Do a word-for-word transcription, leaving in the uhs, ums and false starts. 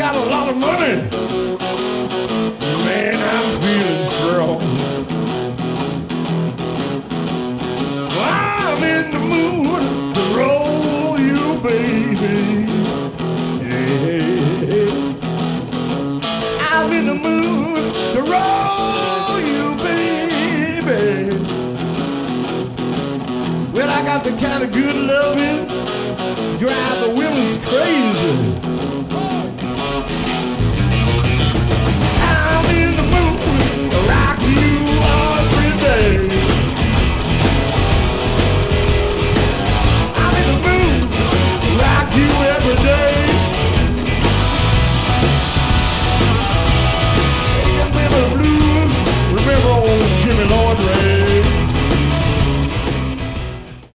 got a lot of money. Man, I'm feeling strong. I'm in the mood to roll you, baby. Yeah. I'm in the mood to roll you, baby. Well, I got the kind of good loving drive the women's crazy.